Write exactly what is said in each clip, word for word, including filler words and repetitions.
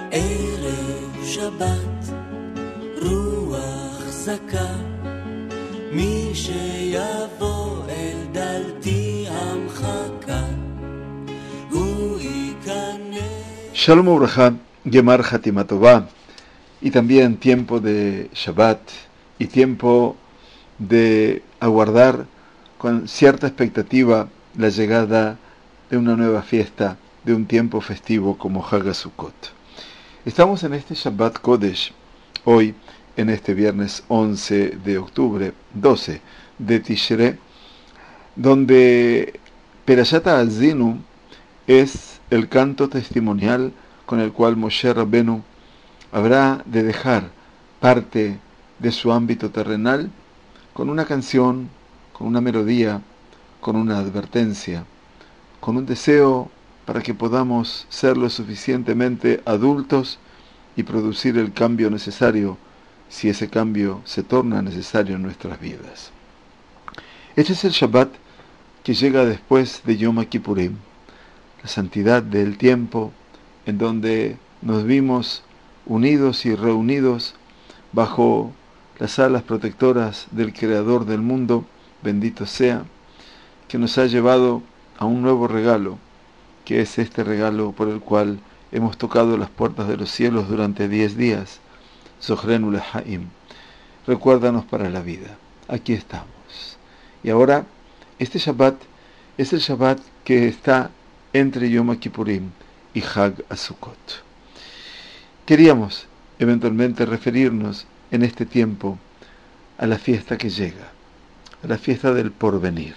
ערב שבת רוח זכה מי שיבוא אל דלתי המחכה הוא ייכנס. Shalom Ubraja, Gemar Hatimatová, y también tiempo de Shabbat y tiempo de aguardar con cierta expectativa la llegada de una nueva fiesta, de un tiempo festivo como Hag Sukkot. Estamos en este Shabbat Kodesh, hoy en este viernes once de octubre, doce de Tishrei, donde Perashat Ha'azinu es el canto testimonial con el cual Moshe Rabbenu habrá de dejar parte de su ámbito terrenal con una canción, con una melodía, con una advertencia, con un deseo para que podamos ser lo suficientemente adultos y producir el cambio necesario si ese cambio se torna necesario en nuestras vidas. Este es el Shabbat que llega después de Yom Kippurim, la santidad del tiempo en donde nos vimos unidos y reunidos bajo las alas protectoras del Creador del mundo, bendito sea, que nos ha llevado a un nuevo regalo, que es este regalo por el cual hemos tocado las puertas de los cielos durante diez días, Zochrenu Lehaim, recuérdanos para la vida, aquí estamos. Y ahora, este Shabbat es el Shabbat que está entre Yom Kippurim y Hag Sukkot. Queríamos eventualmente referirnos en este tiempo a la fiesta que llega, a la fiesta del porvenir.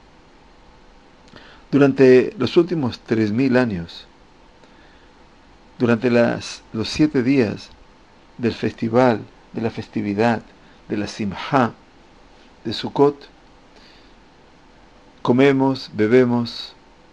Durante los últimos tres mil años, durante las, los siete días del festival, de la festividad, de la Simha, de Sukkot, comemos, bebemos,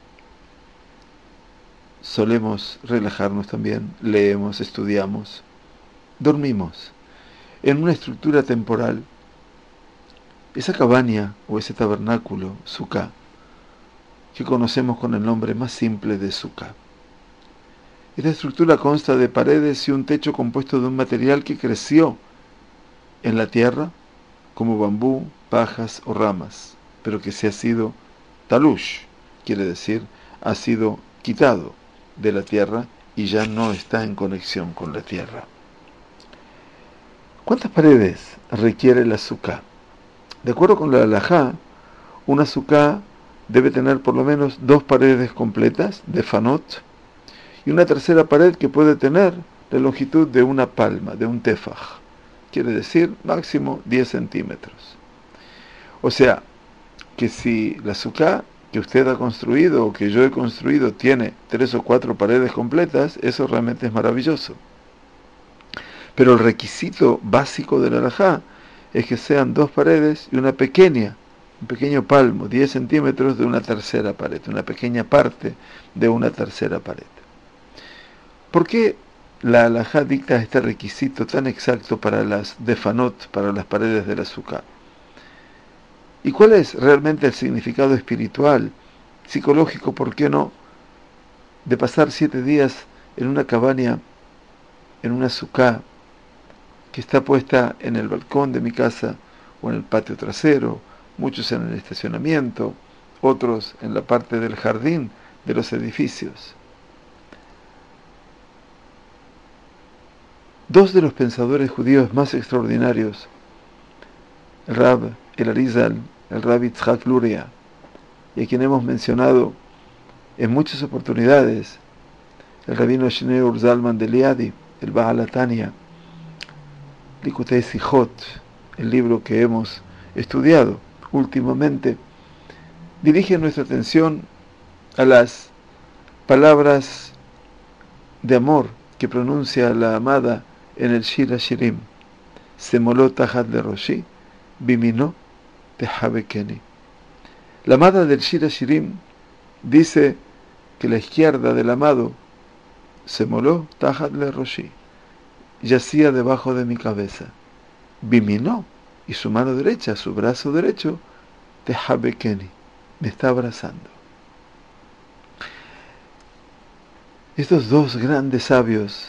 solemos relajarnos también, leemos, estudiamos, dormimos en una estructura temporal. Esa cabaña o ese tabernáculo, Sukkah, que conocemos con el nombre más simple de Sukkah. Esta estructura consta de paredes y un techo compuesto de un material que creció en la tierra, como bambú, pajas o ramas, pero que se ha sido talush, quiere decir, ha sido quitado de la tierra y ya no está en conexión con la tierra. ¿Cuántas paredes requiere la Sukkah? De acuerdo con la halajá, una Sukkah debe tener por lo menos dos paredes completas de fanot y una tercera pared que puede tener la longitud de una palma, de un tefaj, quiere decir máximo diez centímetros. O sea, que si la Sukkah que usted ha construido o que yo he construido tiene tres o cuatro paredes completas, eso realmente es maravilloso. Pero el requisito básico de la halajá es que sean dos paredes y una pequeña, un pequeño palmo, diez centímetros de una tercera pared, una pequeña parte de una tercera pared. ¿Por qué la halajá dicta este requisito tan exacto para las defanot, para las paredes de la Sukkah? ¿Y cuál es realmente el significado espiritual, psicológico, por qué no, de pasar siete días en una cabaña, en una Sukkah, que está puesta en el balcón de mi casa o en el patio trasero, muchos en el estacionamiento, otros en la parte del jardín de los edificios? Dos de los pensadores judíos más extraordinarios, el Rab, el Arizal, el Rabbi Yitzhak Luria, y a quien hemos mencionado en muchas oportunidades, el Rabino Shneur Zalman de Liadi, el Baal HaTanya, Likutei Sichot, el libro que hemos estudiado últimamente, dirige nuestra atención a las palabras de amor que pronuncia la amada en el Shir HaShirim: Semoló Tajat de Roshi, Bimino Tehabekeni. La amada del Shir HaShirim dice que la izquierda del amado, Semoló Tajat de Roshi, yacía debajo de mi cabeza. Bimino, y su mano derecha, su brazo derecho, Tehabekeni, me está abrazando. Estos dos grandes sabios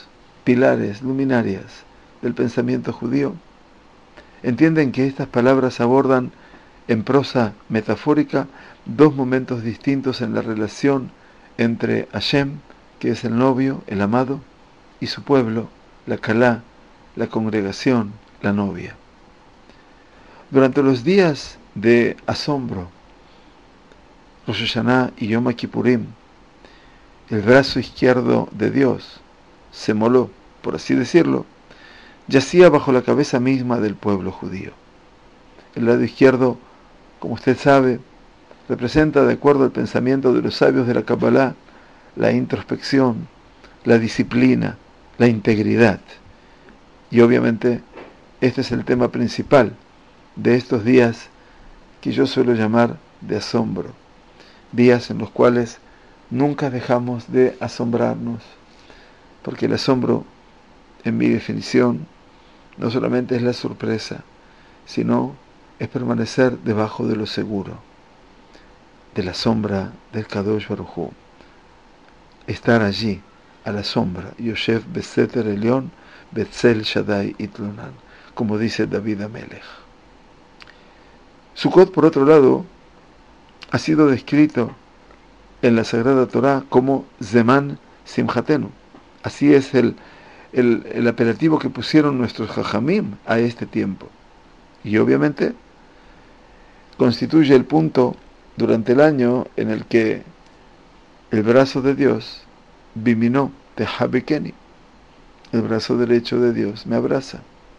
pilares, luminarias del pensamiento judío, entienden que estas palabras abordan en prosa metafórica dos momentos distintos en la relación entre Hashem, que es el novio, el amado, y su pueblo, la Kalá, la congregación, la novia. Durante los días de asombro, Rosh Hashanah y Yom Kippurim, el brazo izquierdo de Dios se moló, por así decirlo, yacía bajo la cabeza misma del pueblo judío. El lado izquierdo, como usted sabe, representa, de acuerdo al pensamiento de los sabios de la Kabbalah, la introspección, la disciplina, la integridad. Y obviamente este es el tema principal de estos días que yo suelo llamar de asombro, días en los cuales nunca dejamos de asombrarnos, porque el asombro, en mi definición, no solamente es la sorpresa, sino es permanecer debajo de lo seguro, de la sombra del Kadosh Baruj Hu, estar allí, a la sombra, Yoshev Beseter Elión, Betzel Shaddai Itlunan, como dice David Amelech. Sukkot, por otro lado, ha sido descrito en la Sagrada Torá como Zeman Simchatenu. Así es el, el, el apelativo que pusieron nuestros Jajamim a este tiempo. Y obviamente constituye el punto durante el año en el que el brazo de Dios, Biminó Tehabekeni, el brazo derecho de Dios, me abraza.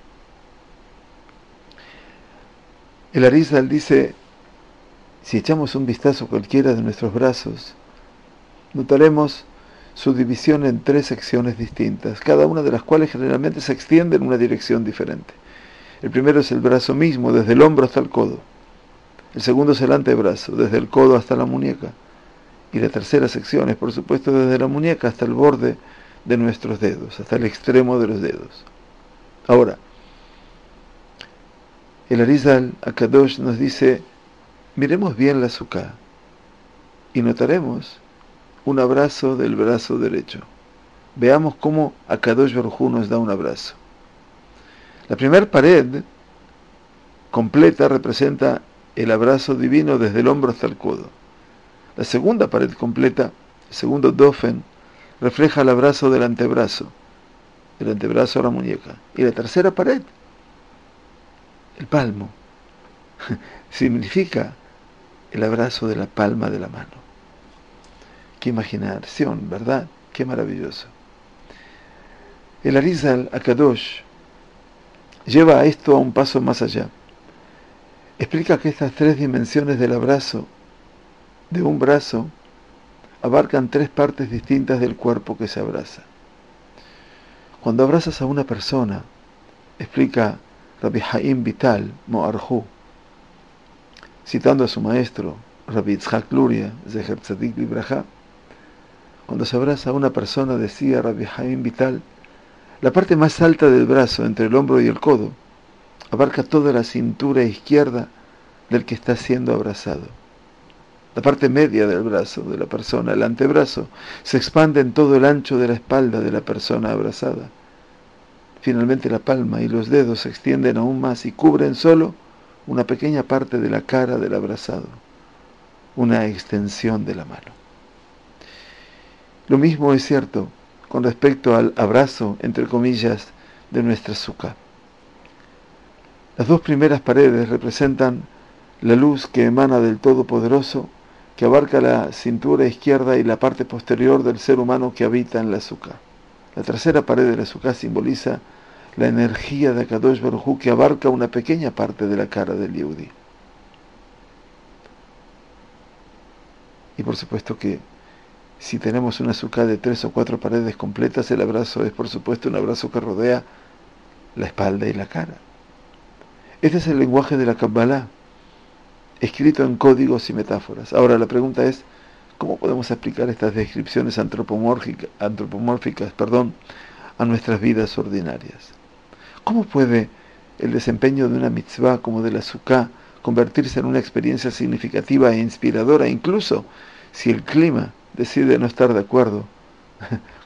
El Arizal dice, si echamos un vistazo a cualquiera de nuestros brazos, notaremos su división en tres secciones distintas, cada una de las cuales generalmente se extiende en una dirección diferente. El primero es el brazo mismo, desde el hombro hasta el codo. El segundo es el antebrazo, desde el codo hasta la muñeca. Y la tercera sección es, por supuesto, desde la muñeca hasta el borde de nuestros dedos, hasta el extremo de los dedos. Ahora, el Arizal Akadosh nos dice, miremos bien la Sukkah y notaremos un abrazo del brazo derecho. Veamos cómo Akadosh Baruj Hu nos da un abrazo. La primera pared completa representa el abrazo divino desde el hombro hasta el codo. La segunda pared completa, el segundo dofen, refleja el abrazo del antebrazo, del antebrazo a la muñeca. Y la tercera pared, el palmo, significa el abrazo de la palma de la mano. Qué imaginación, ¿verdad? Qué maravilloso. El Arizal Akadosh lleva a esto a un paso más allá. Explica que estas tres dimensiones del abrazo de un brazo abarcan tres partes distintas del cuerpo que se abraza. Cuando abrazas a una persona, explica Rabbi Haim Vital Mo'arhu, citando a su maestro Rabbi Yitzhak Luria, Zecher Tzadik Libraja, cuando se abraza a una persona, decía Rabbi Haim Vital, la parte más alta del brazo, entre el hombro y el codo, abarca toda la cintura izquierda del que está siendo abrazado. La parte media del brazo de la persona, el antebrazo, se expande en todo el ancho de la espalda de la persona abrazada. Finalmente la palma y los dedos se extienden aún más y cubren solo una pequeña parte de la cara del abrazado, una extensión de la mano. Lo mismo es cierto con respecto al abrazo, entre comillas, de nuestra Sukkah. Las dos primeras paredes representan la luz que emana del Todopoderoso, que abarca la cintura izquierda y la parte posterior del ser humano que habita en la Sukkah. La tercera pared de la Sukkah simboliza la energía de Akadosh Baruj Hu, que abarca una pequeña parte de la cara del Yehudí. Y por supuesto que si tenemos una Sukkah de tres o cuatro paredes completas, el abrazo es por supuesto un abrazo que rodea la espalda y la cara. Este es el lenguaje de la Kabbalah, escrito en códigos y metáforas. Ahora la pregunta es, ¿cómo podemos aplicar estas descripciones antropomórficas, antropomórficas perdón, a nuestras vidas ordinarias? ¿Cómo puede el desempeño de una mitzvah como de la Sukkah convertirse en una experiencia significativa e inspiradora, incluso si el clima decide no estar de acuerdo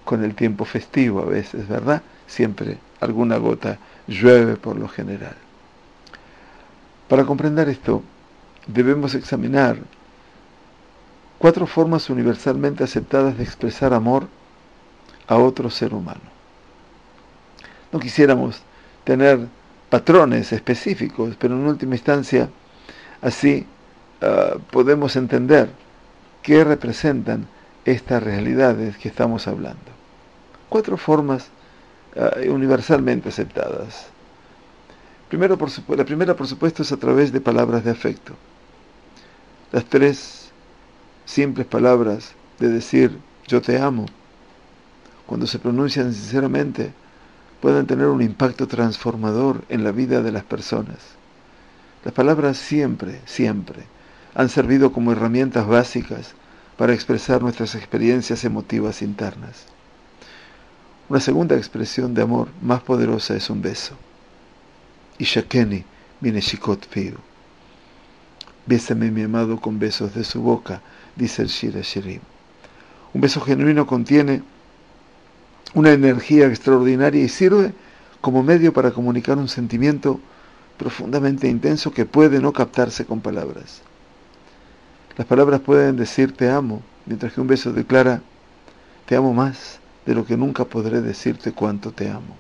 con el tiempo festivo a veces, ¿verdad? Siempre alguna gota llueve por lo general. Para comprender esto, debemos examinar cuatro formas universalmente aceptadas de expresar amor a otro ser humano. No quisiéramos tener patrones específicos, pero en última instancia, así uh, podemos entender qué representan estas realidades que estamos hablando. Cuatro formas uh, universalmente aceptadas. Primero, por supu- la primera, por supuesto, es a través de palabras de afecto. Las tres simples palabras de decir yo te amo, cuando se pronuncian sinceramente, pueden tener un impacto transformador en la vida de las personas. Las palabras siempre, siempre han servido como herramientas básicas para expresar nuestras experiencias emotivas internas. Una segunda expresión de amor más poderosa es un beso. Ishakeni mineshikot piu. Bésame, mi amado, con besos de su boca, dice el Shir HaShirim. Un beso genuino contiene una energía extraordinaria y sirve como medio para comunicar un sentimiento profundamente intenso que puede no captarse con palabras. Las palabras pueden decir te amo, mientras que un beso declara te amo más de lo que nunca podré decirte cuánto te amo.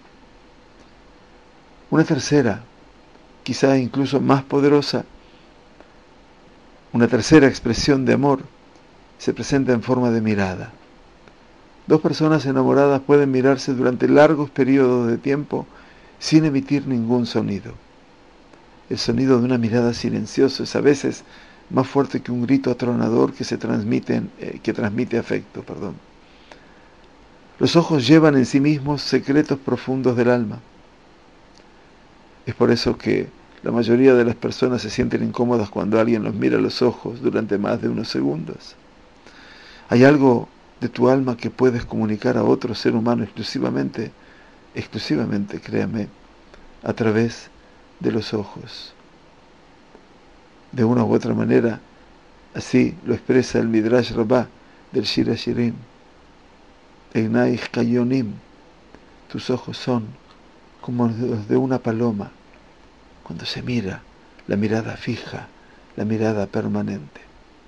Una tercera, quizá incluso más poderosa, una tercera expresión de amor se presenta en forma de mirada. Dos personas enamoradas pueden mirarse durante largos periodos de tiempo sin emitir ningún sonido. El sonido de una mirada silenciosa es a veces más fuerte que un grito atronador que se transmite, eh, que transmite afecto. Perdón. Los ojos llevan en sí mismos secretos profundos del alma. Es por eso que la mayoría de las personas se sienten incómodas cuando alguien los mira a los ojos durante más de unos segundos. Hay algo de tu alma que puedes comunicar a otro ser humano exclusivamente, exclusivamente, créame, a través de los ojos. De una u otra manera, así lo expresa el Midrash Rabbah del Shir HaShirim. Einai Kayonim, tus ojos son como los de una paloma, cuando se mira, la mirada fija, la mirada permanente.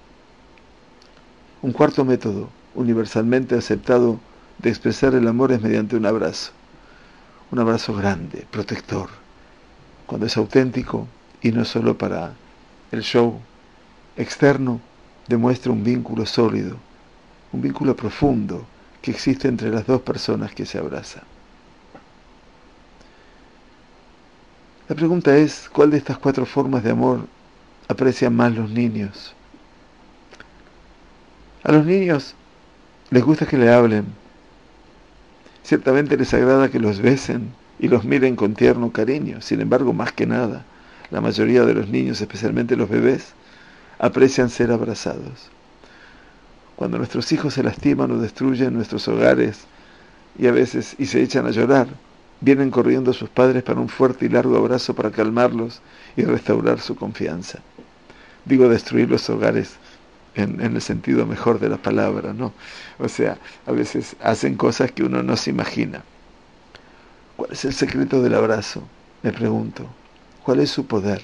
Un cuarto método universalmente aceptado de expresar el amor es mediante un abrazo. Un abrazo grande, protector, cuando es auténtico y no solo para el show externo, demuestra un vínculo sólido, un vínculo profundo que existe entre las dos personas que se abrazan. La pregunta es, ¿cuál de estas cuatro formas de amor aprecian más los niños? A los niños les gusta que le hablen. Ciertamente les agrada que los besen y los miren con tierno cariño. Sin embargo, más que nada, la mayoría de los niños, especialmente los bebés, aprecian ser abrazados. Cuando nuestros hijos se lastiman o destruyen nuestros hogares y a veces y se echan a llorar, vienen corriendo a sus padres para un fuerte y largo abrazo para calmarlos y restaurar su confianza. Digo destruir los hogares en, en el sentido mejor de la palabra, ¿no? O sea, a veces hacen cosas que uno no se imagina. ¿Cuál es el secreto del abrazo? Me pregunto. ¿Cuál es su poder?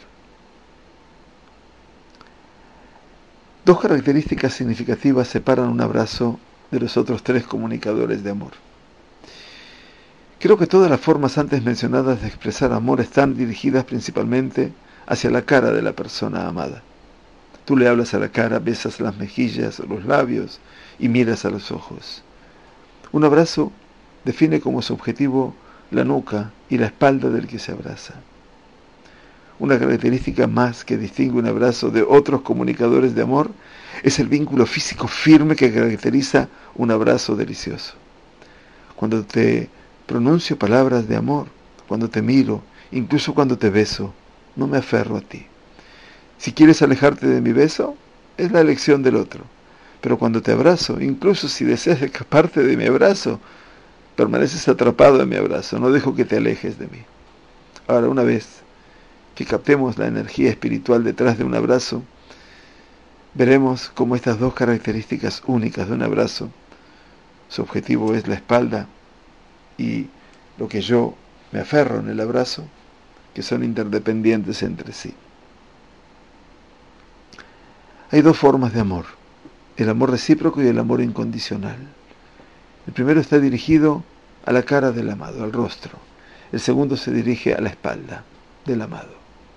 Dos características significativas separan un abrazo de los otros tres comunicadores de amor. Creo que todas las formas antes mencionadas de expresar amor están dirigidas principalmente hacia la cara de la persona amada. Tú le hablas a la cara, besas las mejillas o los labios y miras a los ojos. Un abrazo define como su objetivo la nuca y la espalda del que se abraza. Una característica más que distingue un abrazo de otros comunicadores de amor es el vínculo físico firme que caracteriza un abrazo delicioso. Cuando te pronuncio palabras de amor, cuando te miro, incluso cuando te beso, no me aferro a ti. Si quieres alejarte de mi beso, es la elección del otro. Pero cuando te abrazo, incluso si deseas escaparte de mi abrazo, permaneces atrapado en mi abrazo, no dejo que te alejes de mí. Ahora, una vez que captemos la energía espiritual detrás de un abrazo, veremos cómo estas dos características únicas de un abrazo su objetivo es la espalda y lo que yo me aferro en el abrazo, que son interdependientes entre sí. Hay dos formas de amor, el amor recíproco y el amor incondicional. El primero está dirigido a la cara del amado, al rostro. El segundo se dirige a la espalda del amado.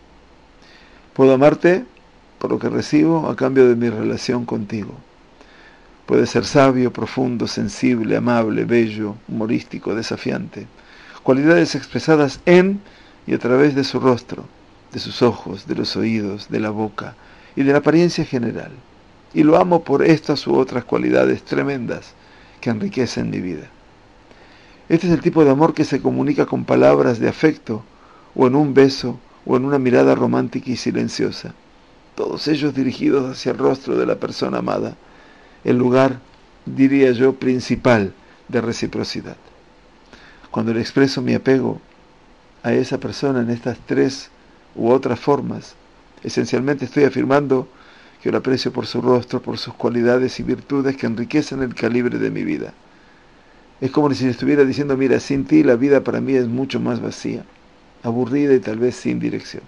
Puedo amarte por lo que recibo a cambio de mi relación contigo. Puede ser sabio, profundo, sensible, amable, bello, humorístico, desafiante. Cualidades expresadas en y a través de su rostro, de sus ojos, de los oídos, de la boca y de la apariencia general. Y lo amo por estas u otras cualidades tremendas que enriquecen mi vida. Este es el tipo de amor que se comunica con palabras de afecto, o en un beso, o en una mirada romántica y silenciosa, todos ellos dirigidos hacia el rostro de la persona amada, el lugar, diría yo, principal de reciprocidad. Cuando le expreso mi apego a esa persona en estas tres u otras formas, esencialmente estoy afirmando que lo aprecio por su rostro, por sus cualidades y virtudes que enriquecen el calibre de mi vida. Es como si estuviera diciendo, mira, sin ti la vida para mí es mucho más vacía, aburrida y tal vez sin dirección.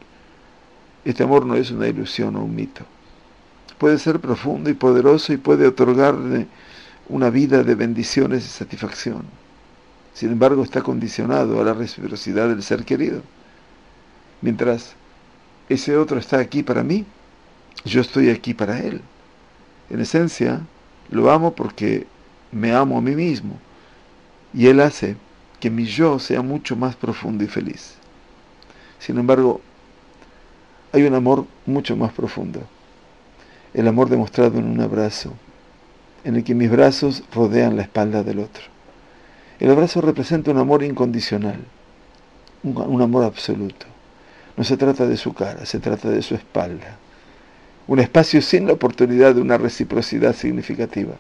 Este amor no es una ilusión o un mito. Puede ser profundo y poderoso y puede otorgarle una vida de bendiciones y satisfacción. Sin embargo, está condicionado a la reciprocidad del ser querido. Mientras ese otro está aquí para mí, yo estoy aquí para él. En esencia, lo amo porque me amo a mí mismo, y él hace que mi yo sea mucho más profundo y feliz. Sin embargo, hay un amor mucho más profundo, el amor demostrado en un abrazo, en el que mis brazos rodean la espalda del otro. El abrazo representa un amor incondicional, un, un amor absoluto. No se trata de su cara, se trata de su espalda. Un espacio sin la oportunidad de una reciprocidad significativa.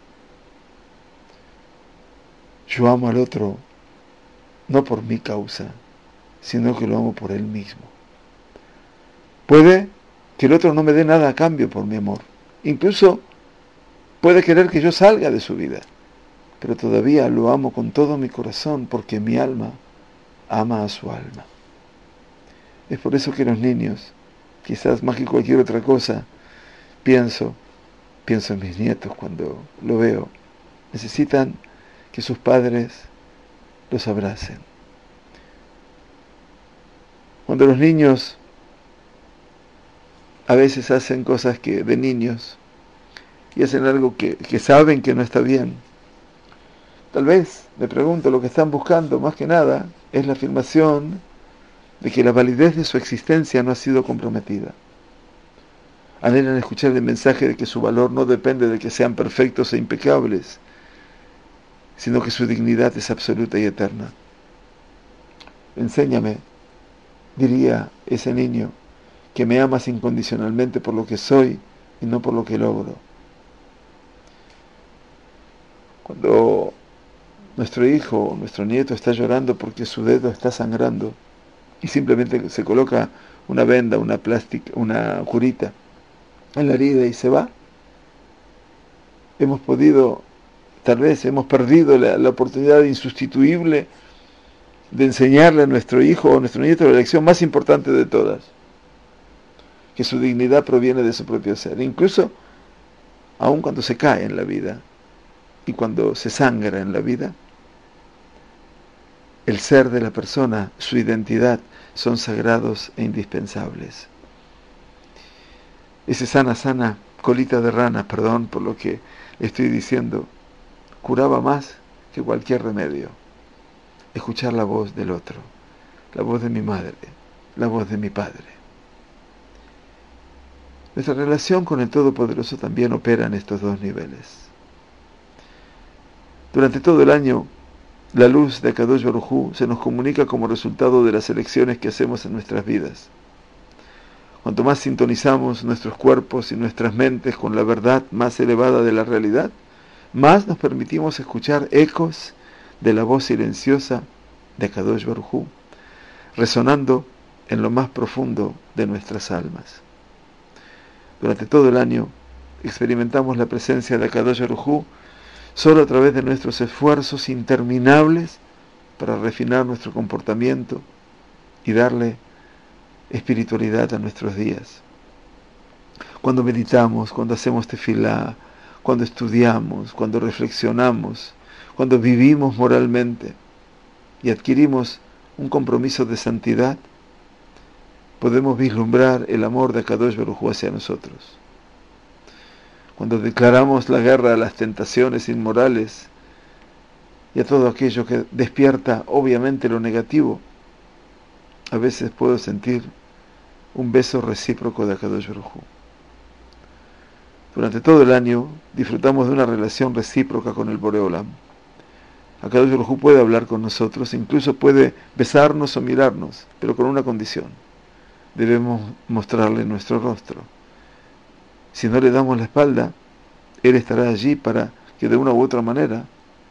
Yo amo al otro no por mi causa, sino que lo amo por él mismo. Puede que el otro no me dé nada a cambio por mi amor. Incluso puede querer que yo salga de su vida. Pero todavía lo amo con todo mi corazón porque mi alma ama a su alma. Es por eso que los niños, quizás más que cualquier otra cosa, pienso, pienso en mis nietos cuando lo veo, necesitan que sus padres los abracen. Cuando los niños a veces hacen cosas que de niños y hacen algo que, que saben que no está bien, tal vez, me pregunto, lo que están buscando más que nada es la afirmación de que la validez de su existencia no ha sido comprometida. Anhelan escuchar el mensaje de que su valor no depende de que sean perfectos e impecables, sino que su dignidad es absoluta y eterna. Enséñame, diría ese niño, que me amas incondicionalmente por lo que soy y no por lo que logro. Cuando nuestro hijo o nuestro nieto está llorando porque su dedo está sangrando y simplemente se coloca una venda, una plástica, una curita en la herida y se va, hemos podido, tal vez hemos perdido la, la oportunidad insustituible de enseñarle a nuestro hijo o a nuestro nieto la lección más importante de todas, que su dignidad proviene de su propio ser, incluso aun cuando se cae en la vida y cuando se sangra en la vida, el ser de la persona, su identidad, son sagrados e indispensables. Ese sana, sana, colita de rana, perdón por lo que estoy diciendo, curaba más que cualquier remedio. Escuchar la voz del otro, la voz de mi madre, la voz de mi padre. Nuestra relación con el Todopoderoso también opera en estos dos niveles. Durante todo el año, la luz de Akadosh Baruj Hu se nos comunica como resultado de las elecciones que hacemos en nuestras vidas. Cuanto más sintonizamos nuestros cuerpos y nuestras mentes con la verdad más elevada de la realidad, más nos permitimos escuchar ecos de la voz silenciosa de Akadosh Baruj Hu, resonando en lo más profundo de nuestras almas. Durante todo el año experimentamos la presencia de Akadosh Baruj Hu Solo a través de nuestros esfuerzos interminables para refinar nuestro comportamiento y darle espiritualidad a nuestros días. Cuando meditamos, cuando hacemos tefilá, cuando estudiamos, cuando reflexionamos, cuando vivimos moralmente y adquirimos un compromiso de santidad, podemos vislumbrar el amor de Akadosh Baruj Hu hacia nosotros. Cuando declaramos la guerra a las tentaciones inmorales y a todo aquello que despierta obviamente lo negativo, a veces puedo sentir un beso recíproco de Akadosh Baruj Hu. Durante todo el año disfrutamos de una relación recíproca con el Boré Olam. Akadosh Baruj Hu puede hablar con nosotros, incluso puede besarnos o mirarnos, pero con una condición: debemos mostrarle nuestro rostro. Si no le damos la espalda, Él estará allí para que de una u otra manera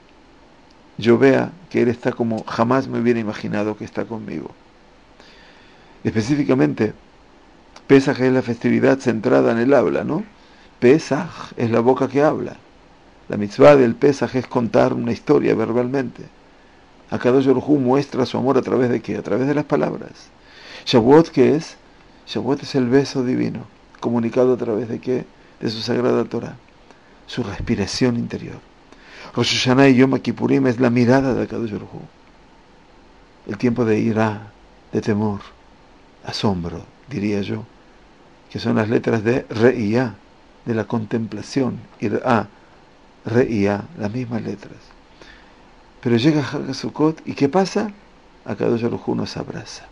yo vea que Él está como jamás me hubiera imaginado que está conmigo. Específicamente, Pesaj es la festividad centrada en el habla, ¿no? Pesaj es la boca que habla. La mitzvah del Pesaj es contar una historia verbalmente. Akadosh Baruj Hu muestra su amor a través de ¿qué? A través de las palabras. Shavuot, ¿qué es? Shavuot es el beso divino, comunicado a través de ¿qué? De su sagrada Torah, su respiración interior. Rosh Hashanah y Yom Kippurim es la mirada de Akadosh Baruj Hu. El tiempo de ira, de temor, asombro, diría yo, que son las letras de Re'iyah, de la contemplación, Irá, Re'iyah, las mismas letras. Pero llega Hag Sukkot, ¿y qué pasa? Akadosh Baruj Hu nos abraza.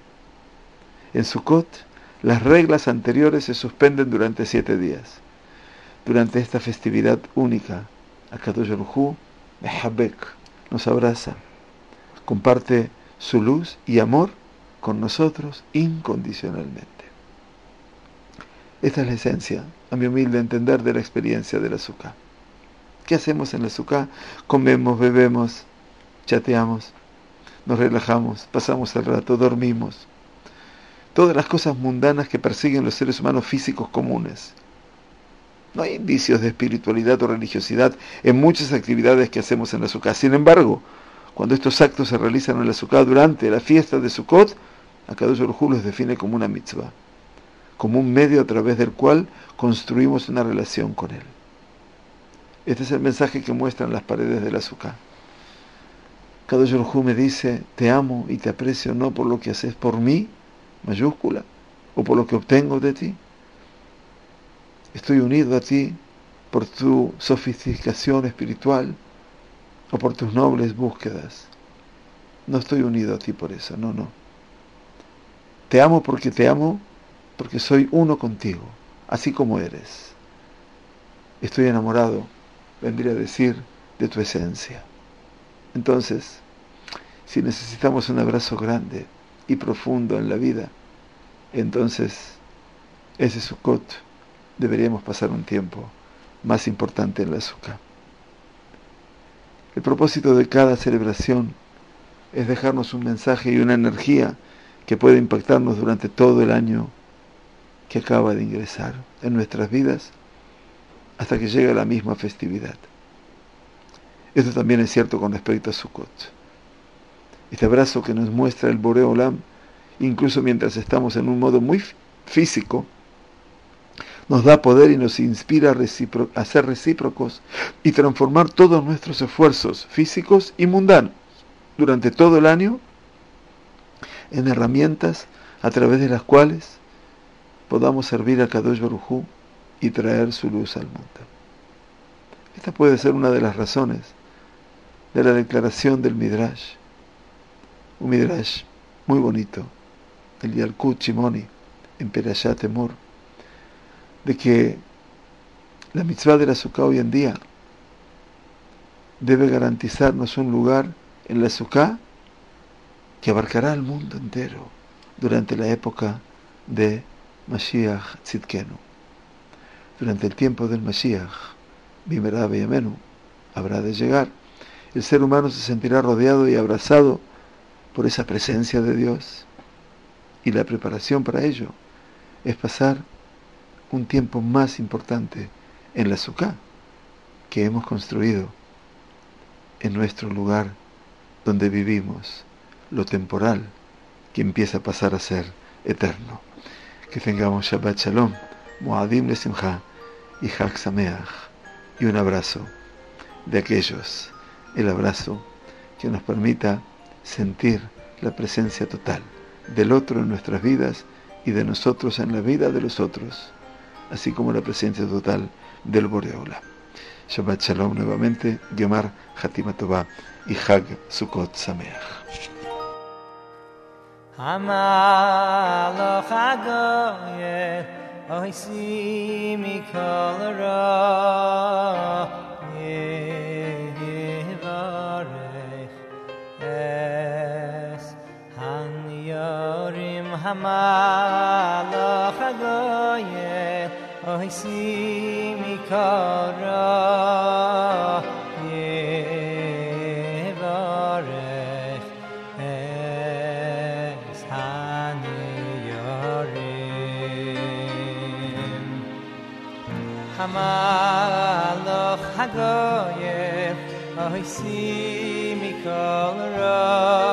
En Sukkot, las reglas anteriores se suspenden durante siete días. Durante esta festividad única, Akadosh Baruj Hu, Mehabek, nos abraza, comparte su luz y amor con nosotros incondicionalmente. Esta es la esencia, a mi humilde entender, de la experiencia de la Sukkah. ¿Qué hacemos en la Sukkah? Comemos, bebemos, chateamos, nos relajamos, pasamos el rato, dormimos. Todas las cosas mundanas que persiguen los seres humanos físicos comunes. No hay indicios de espiritualidad o religiosidad en muchas actividades que hacemos en la Sukkah. Sin embargo, cuando estos actos se realizan en la Sukkah durante la fiesta de Sukkot, Akadosh Baruj Hu los define como una mitzvah, como un medio a través del cual construimos una relación con Él. Este es el mensaje que muestran las paredes de la Sukkah. Akadosh Baruj Hu me dice: te amo y te aprecio no por lo que haces por mí, mayúscula, o por lo que obtengo de ti. Estoy unido a ti por tu sofisticación espiritual o por tus nobles búsquedas. No estoy unido a ti por eso, no, no. Te amo porque te amo, porque soy uno contigo, así como eres. Estoy enamorado, vendría a decir, de tu esencia. Entonces, si necesitamos un abrazo grande y profundo en la vida, entonces ese Sukkot deberíamos pasar un tiempo más importante en la Sukkah. El propósito de cada celebración es dejarnos un mensaje y una energía que puede impactarnos durante todo el año que acaba de ingresar en nuestras vidas hasta que llegue la misma festividad. Esto también es cierto con respecto a Sukkot. Este abrazo que nos muestra el Boré Olam, incluso mientras estamos en un modo muy físico, nos da poder y nos inspira a, recipro- a ser recíprocos y transformar todos nuestros esfuerzos físicos y mundanos durante todo el año en herramientas a través de las cuales podamos servir a Kadosh Baruj Hu y traer su luz al mundo. Esta puede ser una de las razones de la declaración del Midrash, un Midrash muy bonito, el Yalkut Shimoni, en Perashat Emor, de que la mitzvah de la Sukkah hoy en día debe garantizarnos un lugar en la Sukkah que abarcará al mundo entero durante la época de Mashiach Tzidkenu. Durante el tiempo del Mashiach, Bimera Beyamenu, habrá de llegar. El ser humano se sentirá rodeado y abrazado por esa presencia de Dios. Y la preparación para ello es pasar un tiempo más importante en la Sukkah que hemos construido en nuestro lugar donde vivimos, lo temporal, que empieza a pasar a ser eterno. Que tengamos Shabbat Shalom, Moadim Lesimcha y Chag Sameach, y un abrazo de aquellos, el abrazo que nos permita sentir la presencia total del otro en nuestras vidas y de nosotros en la vida de los otros, así como la presencia total del Borei Olam. Shabbat Shalom nuevamente, Gemar Hatima Tová y Chag Sukkot Sameach. Hamalach hagoyel oisi mikol ra yevarech es hanyorim. Hamalach hagoyel oisi mikol ra Hamalach hagoyel oisi mikol ra